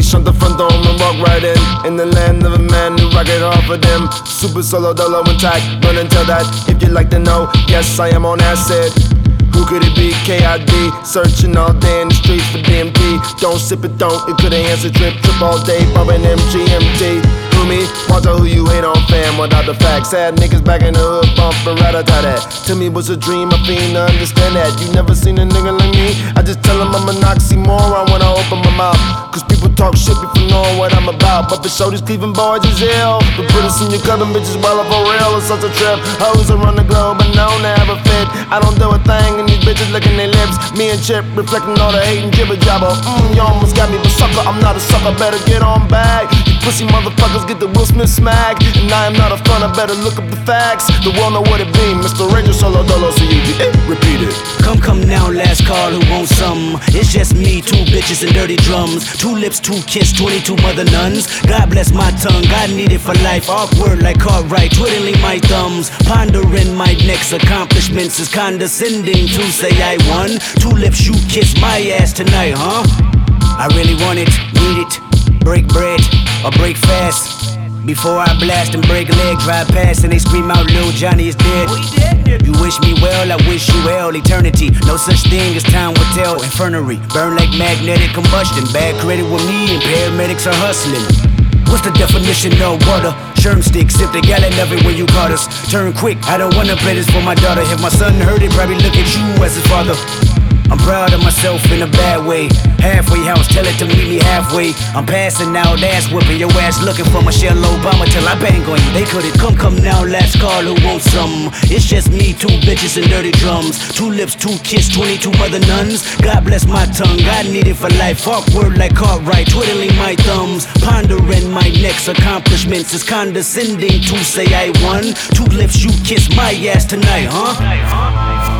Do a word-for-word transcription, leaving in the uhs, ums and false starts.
shut the front door and walk right in. In the land of a man who rock it off of them. Super solo dolo intact, run until that. If you'd like to know, yes, I am on acid. Who could it be? K I D. Searching all day in the streets for D M T. Don't sip it, don't. It could've answered trip, trip all day, bumping M G M T. Who me? Watch out who you hate on, fam, without the facts. Sad niggas back in the hood, bumping rat-a-tat-tat. To me was a dream, I fiend to understand that. You never seen a nigga like me. I just tell them I'm an oxymoron when I open my mouth. Cause people talk shit before knowing what I'm about. But for sure these Cleveland boys is ill. But put us in your club and bitches while I'm for real. It's such a trip. Hoes around the globe, but known to have a fit. I don't do a thing and these bitches licking their lips. Me and Chip reflecting all the hate and jibber jabber. Mmm, you almost got me, but sucker, I'm not a sucker. Better get on back. You pussy motherfuckers get the Will Smith smack. And I am not a fun, I better look up the facts. The world know what it be. Mister Ranger Solo Dolo, so you get it. Repeat it. Come, come now, last call, who wants some? It's just me, two bitches and dirty drums. Two lips, two kiss, twenty-two mother nuns. God bless my tongue, God need it for life. Awkward like Cartwright, twiddling my thumbs. Pondering my next accomplishments is condescending to say I won. Two lips, you kiss my ass tonight, huh? I really want it, need it. Break bread or break fast. Before I blast and break a leg, drive past and they scream out, Lil Johnny is dead. You wish me well, I wish you hell. Eternity, no such thing as time will tell. Infernary, burn like magnetic combustion. Bad credit with me and paramedics are hustling. What's the definition of water? Sherm stick, sip the gallon of it when you caught us. Turn quick, I don't wanna play this for my daughter. If my son heard it, probably look at you as his father. I'm proud of myself in a bad way. Halfway house, tell it to meet me halfway. I'm passing out, ass whipping your ass, looking for Michelle Obama till I bang on you. They could've come, come now, last call, who wants some? It's just me, two bitches and dirty drums. Two lips, two kiss, twenty-two mother nuns. God bless my tongue, God need it for life. Awkward like Cartwright, twiddling my thumbs. Pondering my next accomplishments is condescending to say I won. Two lips, you kiss my ass tonight, huh?